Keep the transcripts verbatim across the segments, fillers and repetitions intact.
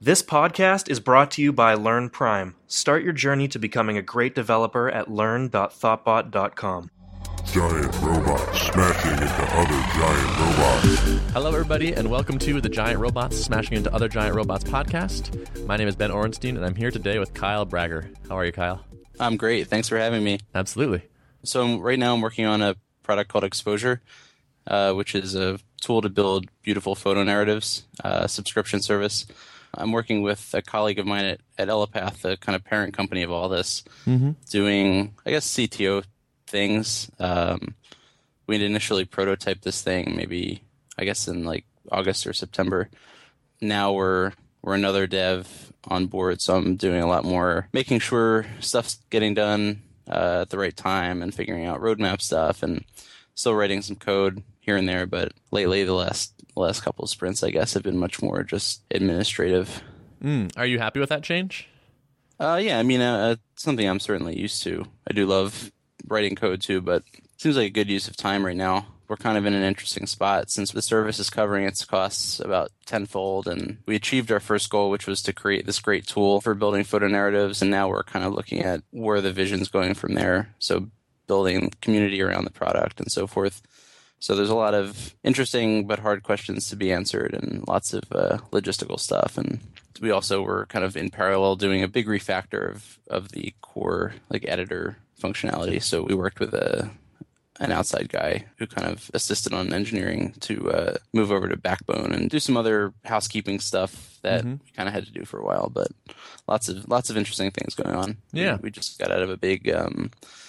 This podcast is brought to you by Learn Prime. Start your journey to becoming a great developer at learn dot thoughtbot dot com. Giant robots smashing into other giant robots. Hello, everybody, and welcome to the Giant Robots Smashing into Other Giant Robots podcast. My name is Ben Orenstein, and I'm here today with Kyle Bragger. How are you, Kyle? I'm great. Thanks for having me. Absolutely. So I'm, right now I'm working on a product called Exposure, uh, which is a tool to build beautiful photo narratives, uh, subscription service. I'm working with a colleague of mine at, at Elapath, the kind of parent company of all this, mm-hmm. doing, I guess, C T O things. Um, we'd initially prototyped this thing maybe, I guess, in like August or September. Now we're we're another dev on board, so I'm doing a lot more, making sure stuff's getting done uh, at the right time and figuring out roadmap stuff and still writing some code here and there. But lately, the last the last couple of sprints, I guess, have been much more just administrative. Mm. Are you happy with that change? Uh, yeah, I mean, uh, it's something I'm certainly used to. I do love writing code too, but it seems like a good use of time right now. We're kind of in an interesting spot since the service is covering its costs about tenfold, and we achieved our first goal, which was to create this great tool for building photo narratives, and now we're kind of looking at where the vision's going from there. So building community around the product and so forth. So there's a lot of interesting but hard questions to be answered and lots of uh, logistical stuff. And we also were kind of in parallel doing a big refactor of, of the core like editor functionality. So we worked with a an outside guy who kind of assisted on engineering to uh, move over to Backbone and do some other housekeeping stuff that mm-hmm. we kind of had to do for a while. But lots of lots of interesting things going on. Yeah, we, we just got out of a big um,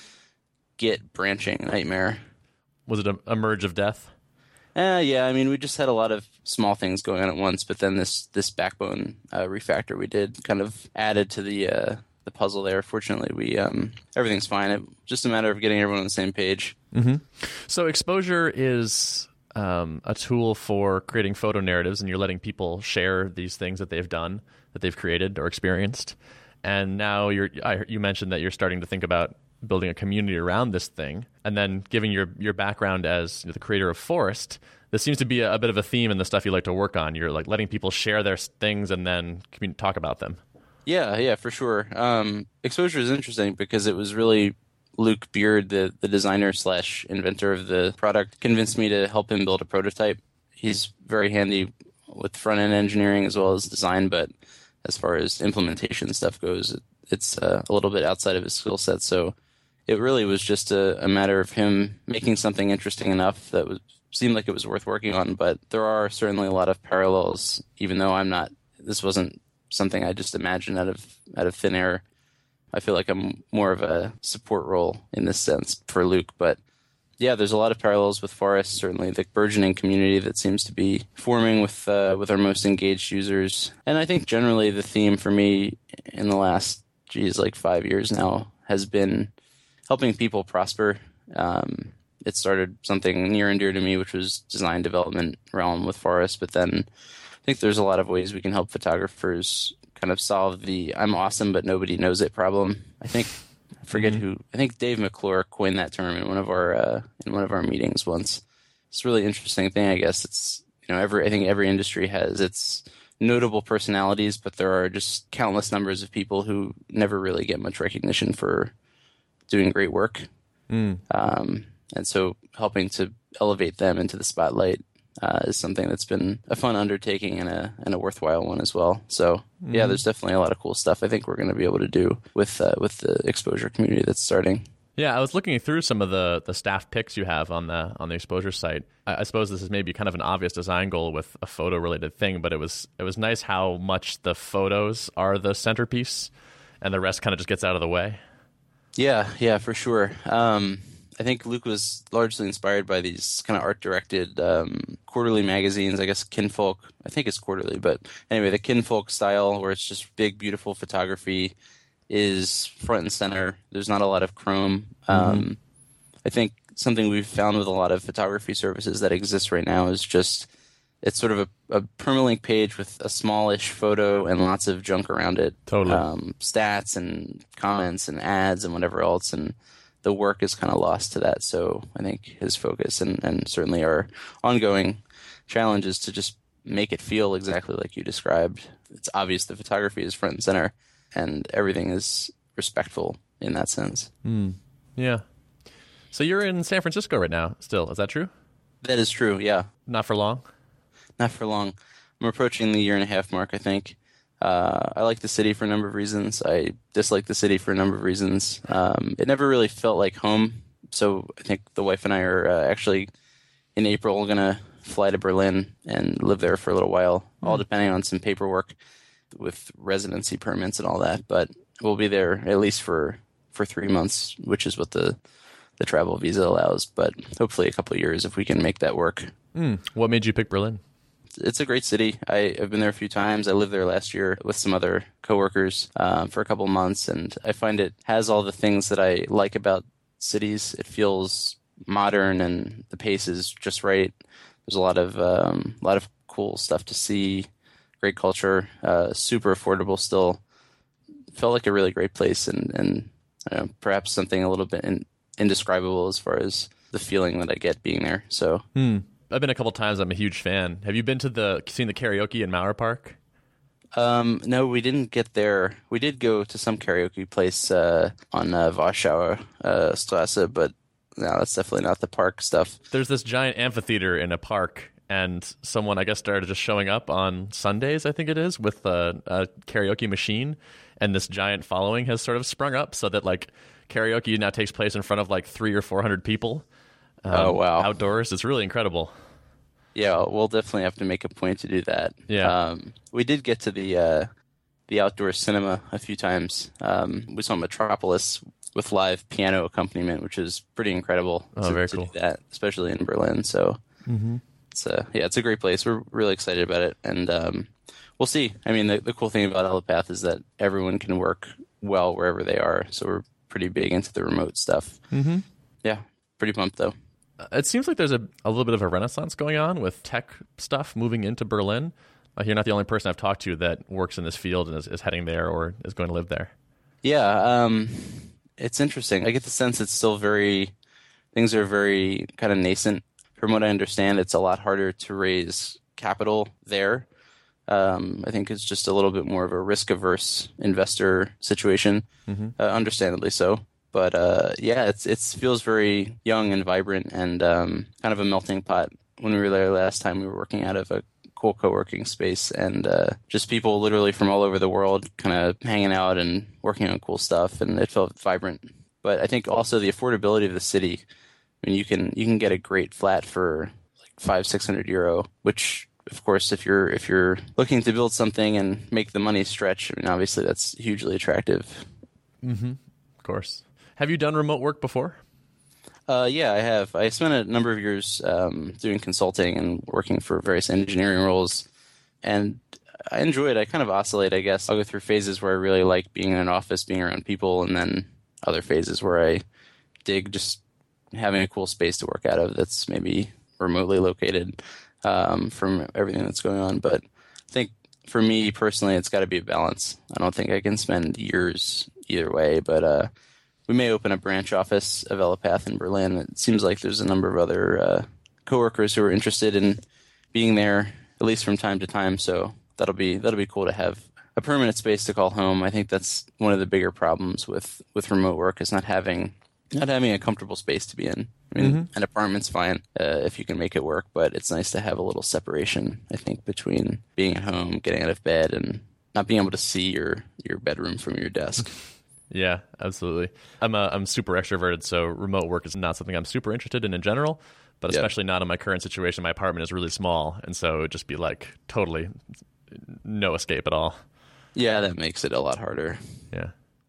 Git branching nightmare. Was it a, a merge of death? Uh, yeah, I mean, we just had a lot of small things going on at once, but then this this Backbone uh, refactor we did kind of added to the uh, the puzzle there. Fortunately, we um, everything's fine. It's just a matter of getting everyone on the same page. Mm-hmm. So Exposure is um, a tool for creating photo narratives, and you're letting people share these things that they've done, that they've created or experienced. And now you're I, you mentioned that you're starting to think about building a community around this thing, and then giving your your background as the creator of Forest, this seems to be a, a bit of a theme in the stuff you like to work on. You're like letting people share their things and then commun- talk about them. Yeah, yeah, for sure. Um, Exposure is interesting because it was really Luke Beard, the, the designer slash inventor of the product, convinced me to help him build a prototype. He's very handy with front-end engineering as well as design, but as far as implementation stuff goes, it, it's uh, a little bit outside of his skill set. So it really was just a, a matter of him making something interesting enough that was, seemed like it was worth working on. But there are certainly a lot of parallels, even though I'm not, this wasn't something I just imagined out of out of thin air. I feel like I'm more of a support role in this sense for Luke. But yeah, there's a lot of parallels with Forest, certainly the burgeoning community that seems to be forming with uh, with our most engaged users. And I think generally the theme for me in the last, geez, like five years now has been helping people prosper. Um, it started something near and dear to me, which was design development realm with Forest. But then I think there's a lot of ways we can help photographers kind of solve the "I'm awesome but nobody knows it" problem. I think I forget mm-hmm. who. I think Dave McClure coined that term in one of our uh, in one of our meetings once. It's a really interesting thing. I guess it's you know every I think every industry has its notable personalities, but there are just countless numbers of people who never really get much recognition for doing great work. Mm. Um, and so helping to elevate them into the spotlight uh, is something that's been a fun undertaking and a and a worthwhile one as well. So mm. yeah, there's definitely a lot of cool stuff I think we're going to be able to do with uh, with the Exposure community that's starting. Yeah, I was looking through some of the, the staff picks you have on the on the Exposure site. I, I suppose this is maybe kind of an obvious design goal with a photo related thing, but it was it was nice how much the photos are the centerpiece and the rest kind of just gets out of the way. Yeah, yeah, for sure. Um, I think Luke was largely inspired by these kind of art-directed um, quarterly magazines. I guess Kinfolk, I think it's quarterly, but anyway, the Kinfolk style where it's just big, beautiful photography is front and center. There's not a lot of chrome. Um, mm-hmm. I think something we've found with a lot of photography services that exist right now is just it's sort of a, a permalink page with a smallish photo and lots of junk around it. Totally. Um, stats and comments and ads and whatever else. And the work is kind of lost to that. So I think his focus and, and certainly our ongoing challenge is to just make it feel exactly like you described. it's obvious the photography is front and center, and everything is respectful in that sense. Mm. Yeah. So you're in San Francisco right now still, is that true? That is true, yeah. Not for long? Not for long. I'm approaching the year and a half mark, I think. Uh, I like the city for a number of reasons. I dislike the city for a number of reasons. Um, it never really felt like home. So I think the wife and I are uh, actually in April going to fly to Berlin and live there for a little while, mm. all depending on some paperwork with residency permits and all that. But we'll be there at least for, for three months, which is what the, the travel visa allows. But hopefully a couple of years if we can make that work. Mm. What made you pick Berlin? It's a great city. I, I've been there a few times. I lived there last year with some other coworkers um, for a couple months, and I find it has all the things that I like about cities. It feels modern, and the pace is just right. There's a lot of um, a lot of cool stuff to see. Great culture, uh, super affordable still. Felt like a really great place, and and I don't know, perhaps something a little bit in, indescribable as far as the feeling that I get being there. So. Hmm. I've been a couple times. I'm a huge fan. Have you been to the seen the karaoke in Mauer Park? Um, no, we didn't get there. We did go to some karaoke place uh, on uh, Warschauer uh, Strasse, but no, that's definitely not the park stuff. There's this giant amphitheater in a park, and someone, I guess, started just showing up on Sundays, I think it is, with a, a karaoke machine, and this giant following has sort of sprung up so that like karaoke now takes place in front of like three or four hundred people. Um, oh wow! Outdoors, it's really incredible. Yeah, we'll definitely have to make a point to do that. Yeah, um, we did get to the uh, the outdoor cinema a few times. Um, we saw Metropolis with live piano accompaniment, which is pretty incredible. Oh, to, very to cool. do that, especially in Berlin. So mm-hmm. it's a, yeah, it's a great place. We're really excited about it, and um, we'll see. I mean, the, the cool thing about Elepath is that everyone can work well wherever they are. So we're pretty big into the remote stuff. Mm-hmm. Yeah, pretty pumped though. It seems like there's a, a little bit of a renaissance going on with tech stuff moving into Berlin. Like you're not the only person I've talked to that works in this field and is, is heading there or is going to live there. Yeah, um, it's interesting. I get the sense it's still very, things are very kind of nascent. From what I understand, it's a lot harder to raise capital there. Um, I think it's just a little bit more of a risk-averse investor situation, mm-hmm. uh, understandably so. But uh, yeah, it's it feels very young and vibrant and um, kind of a melting pot. When we were there last time, we were working out of a cool co-working space and uh, just people literally from all over the world kind of hanging out and working on cool stuff, and it felt vibrant. But I think also the affordability of the city. I mean, you can you can get a great flat for like five six hundred euro, which of course, if you're if you're looking to build something and make the money stretch, I mean, obviously that's hugely attractive. Mm-hmm. Of course. Have you done remote work before? Uh, yeah, I have. I spent a number of years um, doing consulting and working for various engineering roles, and I enjoy it. I kind of oscillate, I guess. I'll go through phases where I really like being in an office, being around people, and then other phases where I dig just having a cool space to work out of that's maybe remotely located um, from everything that's going on. But I think for me personally, it's got to be a balance. I don't think I can spend years either way, but uh, we may open a branch office of Elepath in Berlin. It seems like there's a number of other uh, coworkers who are interested in being there, at least from time to time. So that'll be that'll be cool to have a permanent space to call home. I think that's one of the bigger problems with, with remote work is not having not having a comfortable space to be in. I mean, mm-hmm. an apartment's fine uh, if you can make it work, but it's nice to have a little separation, I think, between being at home, getting out of bed, and not being able to see your, your bedroom from your desk. Yeah, absolutely. I'm a, I'm super extroverted, so remote work is not something I'm super interested in in general, but especially yep. not in my current situation. My apartment is really small, and so it would just be like totally no escape at all. Yeah, that makes it a lot harder. Yeah.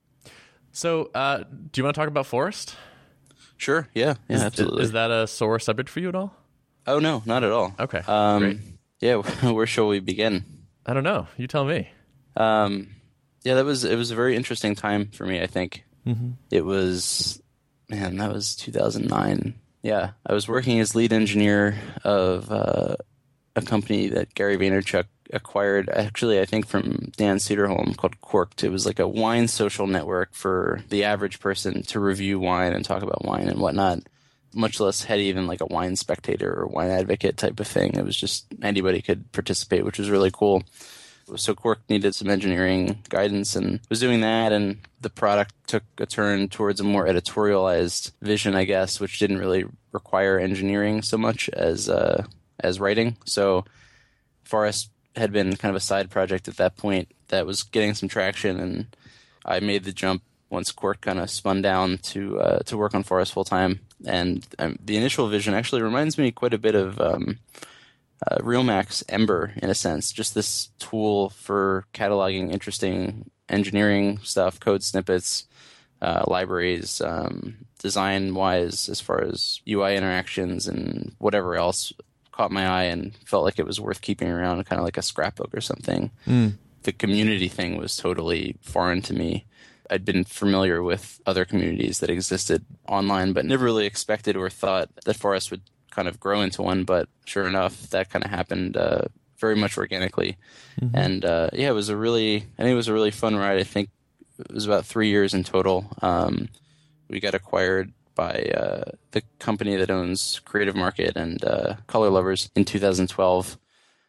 So, uh, do you want to talk about Forest? Sure. Yeah. Yeah. Is, absolutely. Is that a sore subject for you at all? Oh no, not at all. Okay. Um, great. Yeah. Where shall we begin? I don't know. You tell me. Um, yeah, that was it was a very interesting time for me. I think mm-hmm. it was. Man, that was two thousand nine. Yeah, I was working as lead engineer of uh, a company that Gary Vaynerchuk acquired, actually, I think from Dan Cederholm, called Quirked. It was like a wine social network for the average person to review wine and talk about wine and whatnot. Much less heady than like a wine spectator or wine advocate type of thing. It was just anybody could participate, which was really cool. So Quark needed some engineering guidance and was doing that, and the product took a turn towards a more editorialized vision, I guess, which didn't really require engineering so much as uh, as writing. So Forest had been kind of a side project at that point that was getting some traction, and I made the jump once Quark kind of spun down to uh, to work on Forest full time. And um, the initial vision actually reminds me quite a bit of um, uh, Realmax Ember in a sense, just this tool for cataloging interesting engineering stuff, code snippets, uh, libraries, um, design-wise as far as U I interactions and whatever else caught my eye and felt like it was worth keeping around, kind of like a scrapbook or something. Mm. The community thing was totally foreign to me. I'd been familiar with other communities that existed online, but never really expected or thought that Forest would kind of grow into one. But sure enough, that kind of happened uh, very much organically. Mm-hmm. And uh, yeah, it was a really, I think it was a really fun ride. I think it was about three years in total. Um, we got acquired by uh, the company that owns Creative Market and uh, Color Lovers in two thousand twelve.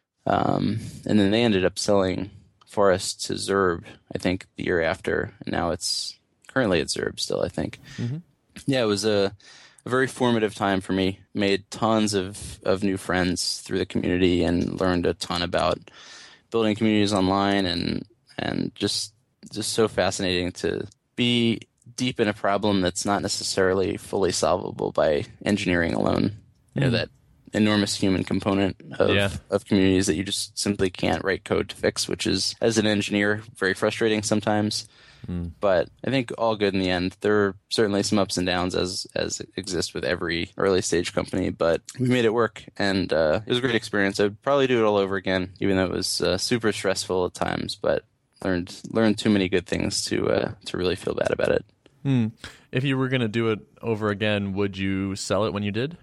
Um, and then they ended up selling Forest to Zurb, I think, the year after. And now it's currently at Zurb still, I think. Mm-hmm. Yeah, it was a, a very formative time for me. Made tons of, of new friends through the community and learned a ton about building communities online, and and just just so fascinating to be deep in a problem that's not necessarily fully solvable by engineering alone. You know, mm. that enormous human component of, yeah. of communities that you just simply can't write code to fix, which is, as an engineer, very frustrating sometimes. Mm. But I think all good in the end. There are certainly some ups and downs as as exist with every early stage company, but we made it work, and uh, it was a great experience. I'd probably do it all over again, even though it was uh, super stressful at times, but learned learned too many good things to uh, to really feel bad about it. Hmm. If you were going to do it over again, would you sell it when you did?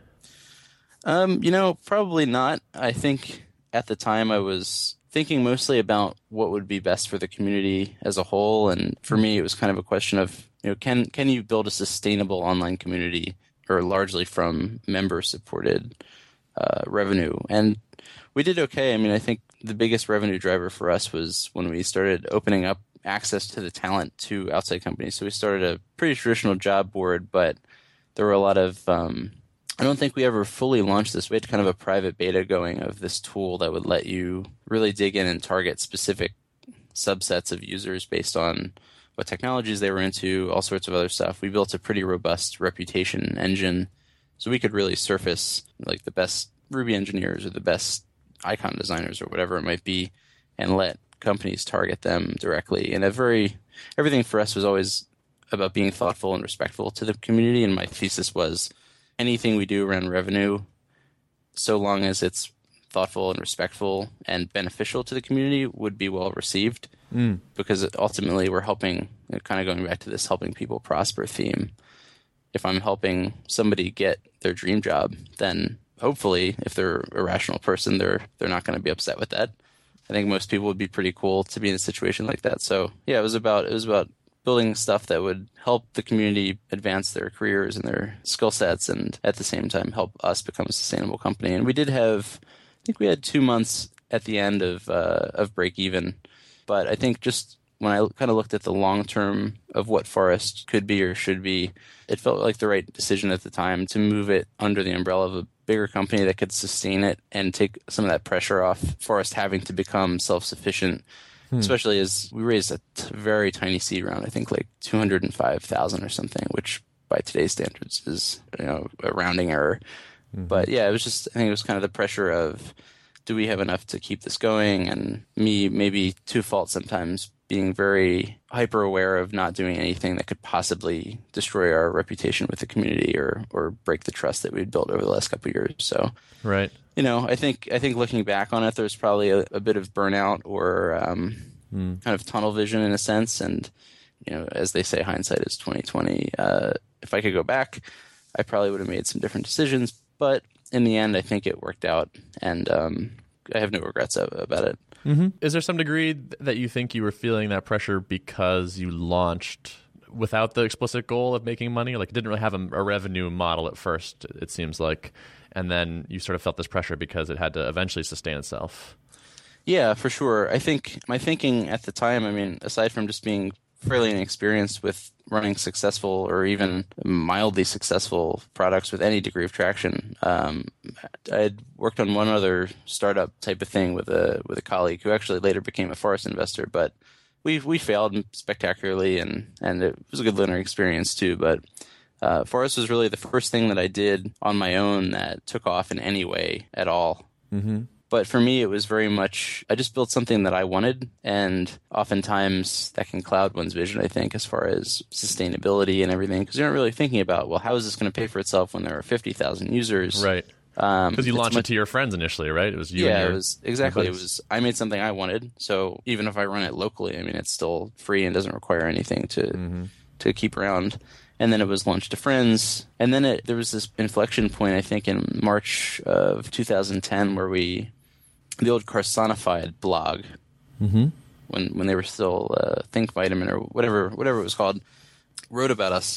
Um, you know, probably not. I think at the time I was thinking mostly about what would be best for the community as a whole, and for me, it was kind of a question of, you know, can can you build a sustainable online community, or largely from member-supported uh, revenue? And we did okay. I mean, I think the biggest revenue driver for us was when we started opening up access to the talent to outside companies. So we started a pretty traditional job board, but there were a lot of um, I don't think we ever fully launched this. We had kind of a private beta going of this tool that would let you really dig in and target specific subsets of users based on what technologies they were into, all sorts of other stuff. We built a pretty robust reputation engine, so we could really surface like the best Ruby engineers or the best icon designers or whatever it might be, and let companies target them directly. And a very everything for us was always about being thoughtful and respectful to the community. And my thesis was, anything we do around revenue, so long as it's thoughtful and respectful and beneficial to the community, would be well received. Mm. Because ultimately we're helping, kind of going back to this helping people prosper theme. If I'm helping somebody get their dream job, then hopefully, if they're a rational person, they're they're not going to be upset with that. I think most people would be pretty cool to be in a situation like that. So yeah, it was about it was about building stuff that would help the community advance their careers and their skill sets, and at the same time help us become a sustainable company. And we did have, I think we had two months at the end of uh, of break even, but I think just when I kind of looked at the long term of what Forest could be or should be, it felt like the right decision at the time to move it under the umbrella of a bigger company that could sustain it and take some of that pressure off Forest having to become self-sufficient. Hmm. Especially as we raised a t- very tiny seed round, I think like two hundred five thousand or something, which by today's standards is, you know, a rounding error. Mm-hmm. But yeah, it was just, I think it was kind of the pressure of, do we have enough to keep this going? And me, maybe to fault sometimes, being very hyper aware of not doing anything that could possibly destroy our reputation with the community or or break the trust that we'd built over the last couple of years. So, right. You know, I think I think looking back on it, there's probably a, a bit of burnout or um, mm. kind of tunnel vision in a sense. And, you know, as they say, hindsight is twenty twenty. Uh, if I could go back, I probably would have made some different decisions. But in the end, I think it worked out, and um, I have no regrets about it. Mm-hmm. Is there some degree that you think you were feeling that pressure because you launched without the explicit goal of making money? Like, it didn't really have a, a revenue model at first, it seems like, and then you sort of felt this pressure because it had to eventually sustain itself. Yeah, for sure. I think my thinking at the time, I mean, aside from just being fairly inexperienced with running successful or even mildly successful products with any degree of traction, um, I had worked on one other startup type of thing with a with a colleague who actually later became a Forest investor, but we we failed spectacularly, and and it was a good learning experience too. But uh, Forest was really the first thing that I did on my own that took off in any way at all. Mm-hmm. But for me, it was very much, I just built something that I wanted, and oftentimes that can cloud one's vision, I think, as far as sustainability and everything, because you're not really thinking about, well, how is this going to pay for itself when there are fifty thousand users? Right. Um, Because you launched much, it to your friends initially, right? It was you yeah, and your, it was exactly. your It buddies. was. I made something I wanted, so even if I run it locally, I mean, it's still free and doesn't require anything to Mm-hmm. to keep around. And then it was launched to friends, and then it, there was this inflection point, I think, in March of two thousand ten, where we, the old Carsonified blog, Mm-hmm. when when they were still uh, Think Vitamin or whatever whatever it was called, wrote about us,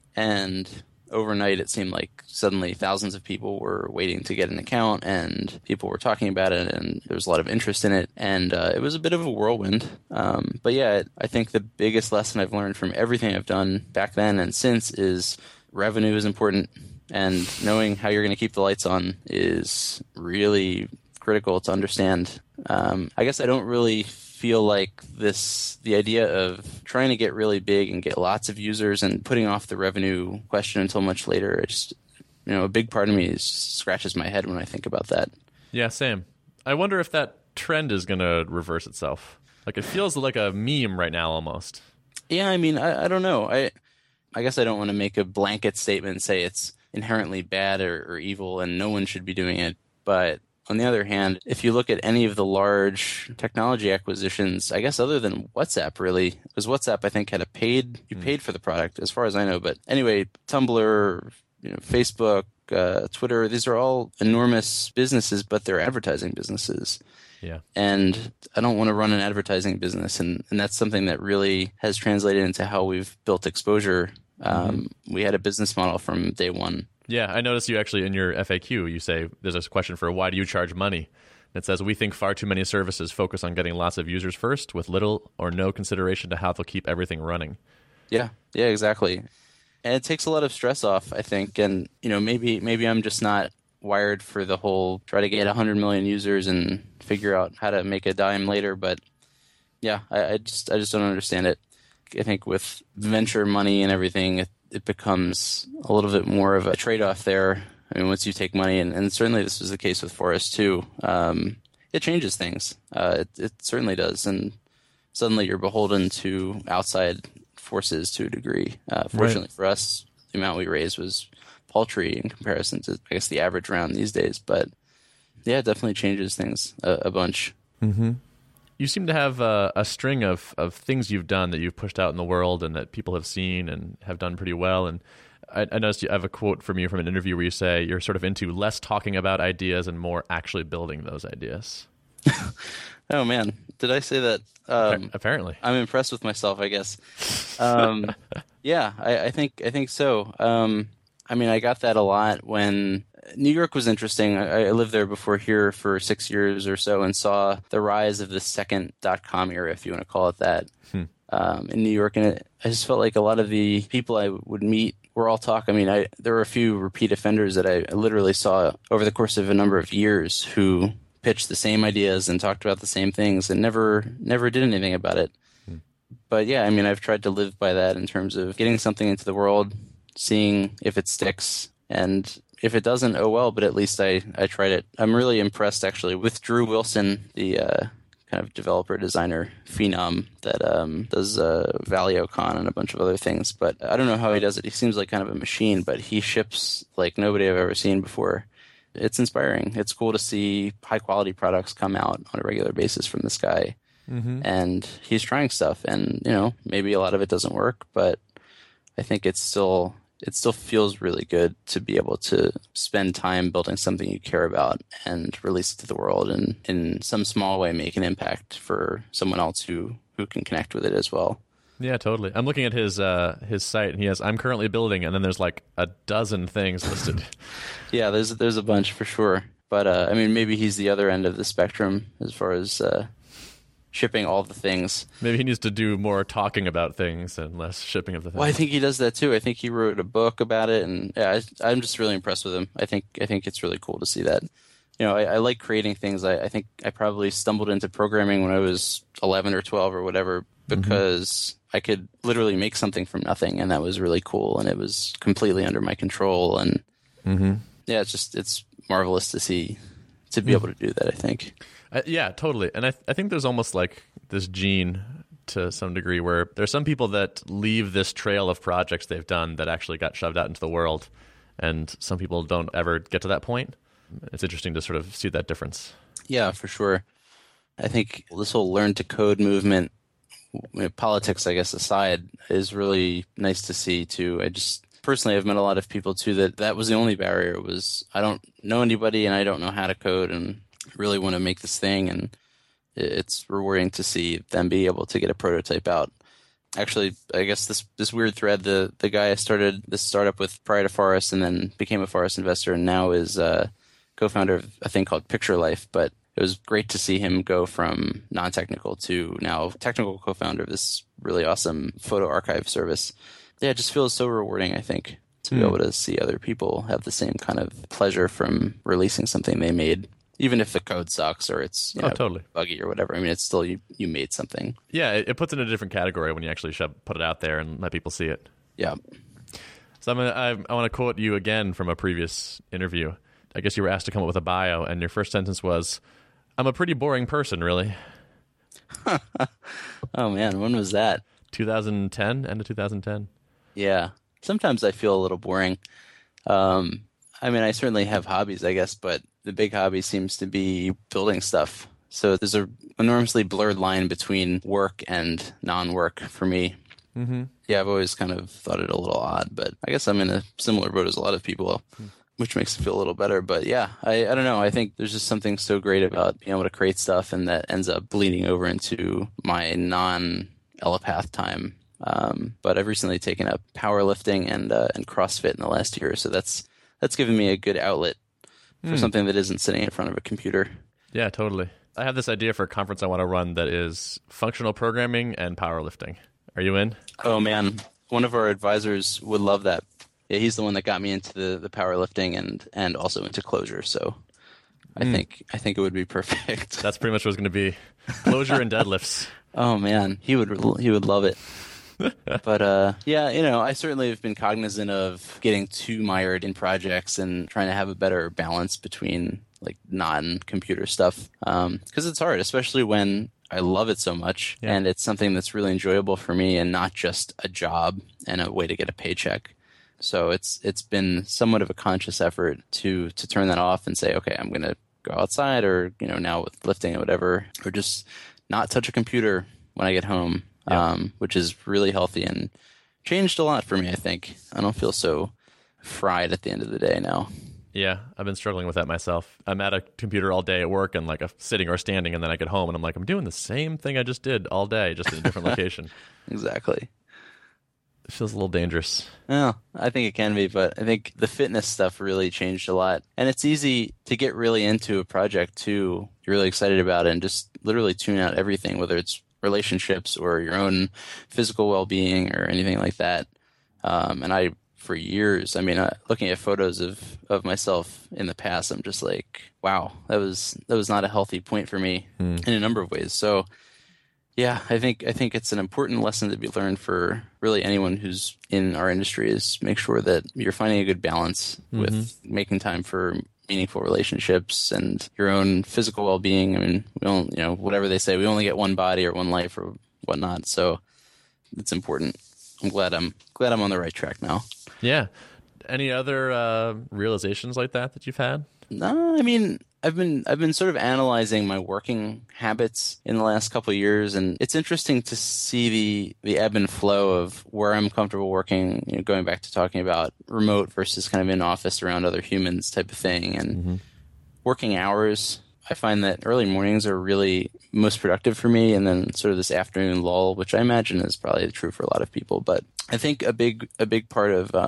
and overnight it seemed like suddenly thousands of people were waiting to get an account, and people were talking about it, and there was a lot of interest in it, and uh, it was a bit of a whirlwind. Um, but yeah, I think the biggest lesson I've learned from everything I've done back then and since is revenue is important, and knowing how you're going to keep the lights on is really critical to understand. Um, I guess I don't really feel like this, the idea of trying to get really big and get lots of users and putting off the revenue question until much later, it just, you know, a big part of me is, scratches my head when I think about that. Yeah, same. I wonder if that trend is going to reverse itself. Like, it feels like a meme right now almost. Yeah, I mean, I, I don't know. I I guess I don't want to make a blanket statement and say it's inherently bad or, or evil and no one should be doing it. But on the other hand, if you look at any of the large technology acquisitions, I guess other than WhatsApp, really, because WhatsApp, I think, had a paid, you paid for the product, as far as I know. But anyway, Tumblr, you know, Facebook, uh, Twitter, these are all enormous businesses, but they're advertising businesses. Yeah. And I don't want to run an advertising business. And, and that's something that really has translated into how we've built Exposure. Um, mm-hmm. We had a business model from day one. Yeah, I noticed you actually in your F A Q, you say there's a question for why do you charge money? It says, we think far too many services focus on getting lots of users first with little or no consideration to how they'll keep everything running. Yeah, yeah, exactly. And it takes a lot of stress off, I think. And, you know, maybe maybe I'm just not wired for the whole try to get one hundred million users and figure out how to make a dime later. But yeah, I, I just I just don't understand it. I think with venture money and everything, it, it becomes a little bit more of a trade-off there. I mean, once you take money, and, and certainly this was the case with Forest too, um, it changes things. Uh, it, it certainly does. And suddenly you're beholden to outside forces to a degree. Uh, fortunately Right. for us, the amount we raised was paltry in comparison to, I guess, the average round these days. But yeah, it definitely changes things a, a bunch. Mm-hmm. You seem to have uh, a string of, of things you've done that you've pushed out in the world and that people have seen and have done pretty well. And I, I noticed you have a quote from you from an interview where you say you're sort of into less talking about ideas and more actually building those ideas. Oh, man. Did I say that? Um, Apparently. I'm impressed with myself, I guess. Um, yeah, I, I think I think so. Um, I mean, I got that a lot when New York was interesting. I, I lived there before here for six years or so and saw the rise of the second dot-com era, if you want to call it that, Hmm. um, in New York. And it, I just felt like a lot of the people I would meet were all talk. I mean, I, there were a few repeat offenders that I literally saw over the course of a number of years who pitched the same ideas and talked about the same things and never never did anything about it. Hmm. But yeah, I mean, I've tried to live by that in terms of getting something into the world, seeing if it sticks, and if it doesn't, oh well, but at least I, I tried it. I'm really impressed, actually, with Drew Wilson, the uh, kind of developer, designer phenom that um, does uh, ValioCon and a bunch of other things. But I don't know how he does it. He seems like kind of a machine, but he ships like nobody I've ever seen before. It's inspiring. It's cool to see high-quality products come out on a regular basis from this guy. Mm-hmm. And he's trying stuff, and, you know, maybe a lot of it doesn't work, but I think it's still... it still feels really good to be able to spend time building something you care about and release it to the world and in some small way make an impact for someone else who, who can connect with it as well. Yeah, totally. I'm looking at his uh, his site, and he has, I'm currently building, and then there's like a dozen things listed. Yeah, there's there's a bunch for sure. But uh, I mean, maybe he's the other end of the spectrum as far as uh, shipping all the things. Maybe he needs to do more talking about things and less shipping of the things. Well, I think he does that too. I think he wrote a book about it, and yeah, I, I'm just really impressed with him. I think I think it's really cool to see that. You know, I, I like creating things. I, I think I probably stumbled into programming when I was eleven or twelve or whatever because mm-hmm. I could literally make something from nothing, and that was really cool, and it was completely under my control. And mm-hmm. yeah, it's just it's marvelous to see to be mm-hmm. able to do that. I think. Uh, yeah, totally. And I th- I think there's almost like this gene to some degree where there's some people that leave this trail of projects they've done that actually got shoved out into the world, and some people don't ever get to that point. It's interesting to sort of see that difference. Yeah, for sure. I think this whole learn to code movement, politics, I guess, aside, is really nice to see too. I just personally, I've met a lot of people too that that was the only barrier was I don't know anybody and I don't know how to code and really want to make this thing, and it's rewarding to see them be able to get a prototype out. Actually, I guess this this weird thread, the the guy I started this startup with prior to Forest and then became a Forest investor and now is uh, co-founder of a thing called Picture Life, but it was great to see him go from non-technical to now technical co-founder of this really awesome photo archive service. Yeah, it just feels so rewarding, I think, to be mm. able to see other people have the same kind of pleasure from releasing something they made. Even if the code sucks or it's you know, oh, totally. buggy or whatever. I mean, it's still you, you made something. Yeah, it, it puts it in a different category when you actually shove, put it out there and let people see it. Yeah. So I'm gonna, I, I want to quote you again from a previous interview. I guess you were asked to come up with a bio, and your first sentence was, "I'm a pretty boring person, really." Oh, man. When was that? twenty ten, end of twenty ten. Yeah. Sometimes I feel a little boring. Um, I mean, I certainly have hobbies, I guess, but the big hobby seems to be building stuff. So there's a enormously blurred line between work and non-work for me. Mm-hmm. Yeah, I've always kind of thought it a little odd, but I guess I'm in a similar boat as a lot of people, mm. which makes it feel a little better. But yeah, I, I don't know. I think there's just something so great about being able to create stuff, and that ends up bleeding over into my non-Elapath time. Um, but I've recently taken up powerlifting and uh, and CrossFit in the last year, so that's that's given me a good outlet for mm. something that isn't sitting in front of a computer. Yeah, totally. I have this idea for a conference I want to run that is functional programming and powerlifting. Are you in? Oh, man. One of our advisors would love that. Yeah, he's the one that got me into the, the powerlifting and, and also into Clojure, so I mm. think I think it would be perfect. That's pretty much what it's going to be. Clojure and deadlifts. Oh, man. He would he would love it. But uh, yeah, you know, I certainly have been cognizant of getting too mired in projects and trying to have a better balance between like non-computer stuff, um, because it's hard, especially when I love it so much yeah. and it's something that's really enjoyable for me and not just a job and a way to get a paycheck. So it's it's been somewhat of a conscious effort to to turn that off and say, okay, I'm going to go outside, or you know, now with lifting or whatever, or just not touch a computer when I get home. Yep. Um, which is really healthy and changed a lot for me, I think. I don't feel so fried at the end of the day now. Yeah, I've been struggling with that myself. I'm at a computer all day at work and like a sitting or standing, and then I get home and I'm like, I'm doing the same thing I just did all day, just in a different location. Exactly. It feels a little dangerous. Yeah, I think it can be, but I think the fitness stuff really changed a lot. And it's easy to get really into a project too. You're really excited about it and just literally tune out everything, whether it's relationships or your own physical well-being or anything like that. Um, and I, for years, I mean, uh, looking at photos of, of myself in the past, I'm just like, wow, that was that was not a healthy point for me mm. in a number of ways. So, yeah, I think I think it's an important lesson to be learned for really anyone who's in our industry, is make sure that you're finding a good balance mm-hmm. with making time for meaningful relationships and your own physical well-being. I mean, we don't, you know, whatever they say, we only get one body or one life or whatnot. So it's important. I'm glad I'm glad I'm on the right track now. Yeah. Any other uh, realizations like that that you've had? No, I mean, I've been I've been sort of analyzing my working habits in the last couple of years, and it's interesting to see the the ebb and flow of where I'm comfortable working. You know, going back to talking about remote versus kind of in office around other humans type of thing, and mm-hmm. working hours. I find that early mornings are really most productive for me, and then sort of this afternoon lull, which I imagine is probably true for a lot of people. But I think a big a big part of um,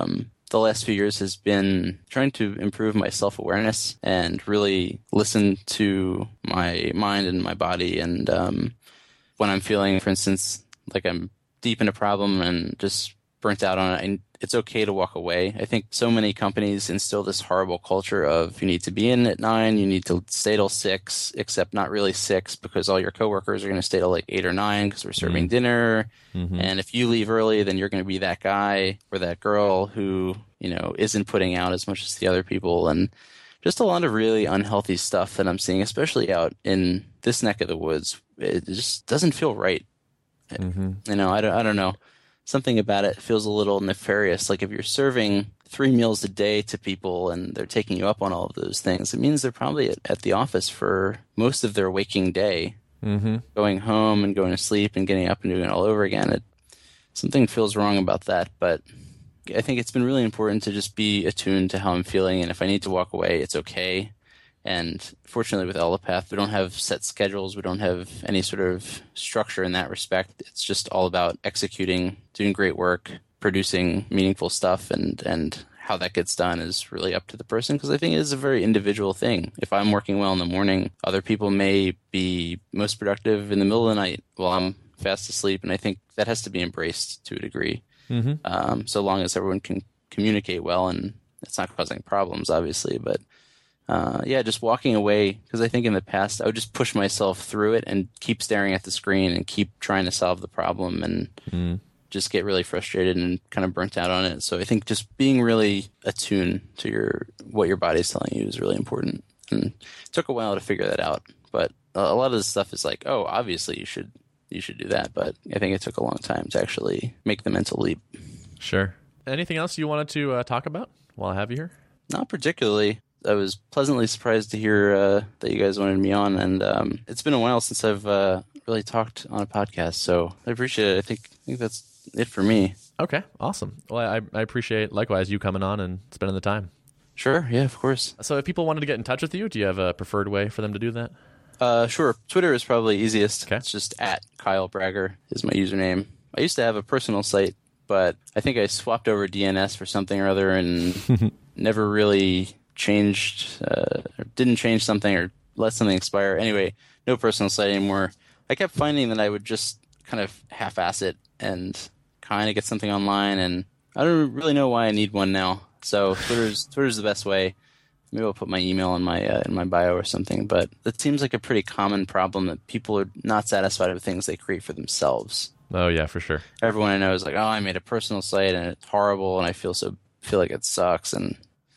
the last few years has been trying to improve my self-awareness and really listen to my mind and my body. And um, when I'm feeling, for instance, like I'm deep in a problem and just burnt out on it, and it's okay to walk away. I think so many companies instill this horrible culture of you need to be in at nine, you need to stay till six, except not really six because all your coworkers are going to stay till like eight or nine because we're serving mm-hmm. dinner. Mm-hmm. And if you leave early, then you're going to be that guy or that girl who, you know, isn't putting out as much as the other people. And just a lot of really unhealthy stuff that I'm seeing, especially out in this neck of the woods. It just doesn't feel right. Mm-hmm. You know, I don't, I don't know. Something about it feels a little nefarious. Like if you're serving three meals a day to people and they're taking you up on all of those things, it means they're probably at, at the office for most of their waking day, mm-hmm. going home and going to sleep and getting up and doing it all over again. It, something feels wrong about that, but I think it's been really important to just be attuned to how I'm feeling, and if I need to walk away, it's okay. And fortunately with Elepath, we don't have set schedules. We don't have any sort of structure in that respect. It's just all about executing, doing great work, producing meaningful stuff, and, and how that gets done is really up to the person, because I think it is a very individual thing. If I'm working well in the morning, other people may be most productive in the middle of the night while I'm fast asleep, and I think that has to be embraced to a degree, mm-hmm. um, so long as everyone can communicate well and it's not causing problems, obviously, but Uh, yeah, just walking away, because I think in the past I would just push myself through it and keep staring at the screen and keep trying to solve the problem and mm. just get really frustrated and kind of burnt out on it. So I think just being really attuned to your what your body's telling you is really important. And it took a while to figure that out, but a lot of this stuff is like, oh, obviously you should you should do that, but I think it took a long time to actually make the mental leap. Sure. Anything else you wanted to uh, talk about while I have you here? Not particularly. I was pleasantly surprised to hear uh, that you guys wanted me on, and um, it's been a while since I've uh, really talked on a podcast, so I appreciate it. I think I think that's it for me. Okay, awesome. Well, I, I appreciate, likewise, you coming on and spending the time. Sure, yeah, of course. So if people wanted to get in touch with you, do you have a preferred way for them to do that? Uh, sure. Twitter is probably easiest. Okay. It's just at Kyle Bragger is my username. I used to have a personal site, but I think I swapped over D N S for something or other and never really changed, uh, or didn't change something or let something expire. Anyway, no personal site anymore. I kept finding that I would just kind of half-ass it and kind of get something online, and I don't really know why I need one now. So Twitter's Twitter's the best way. Maybe I'll put my email in my uh, in my bio or something. But it seems like a pretty common problem that people are not satisfied with things they create for themselves. Oh yeah, for sure. Everyone I know is like, oh, I made a personal site and it's horrible, and I feel so feel like it sucks, and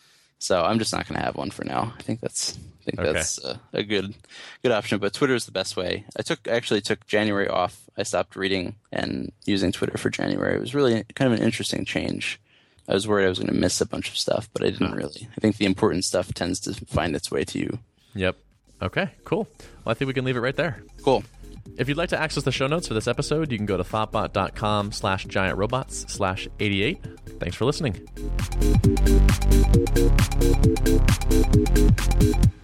so I'm just not going to have one for now. I think that's I think okay. that's uh, a good good option. But Twitter is the best way. I took I actually took January off. I stopped reading and using Twitter for January. It was really kind of an interesting change. I was worried I was going to miss a bunch of stuff, but I didn't really. I think the important stuff tends to find its way to you. Yep. Okay, cool. Well, I think we can leave it right there. Cool. If you'd like to access the show notes for this episode, you can go to thoughtbot.com slash giantrobots slash 88. Thanks for listening.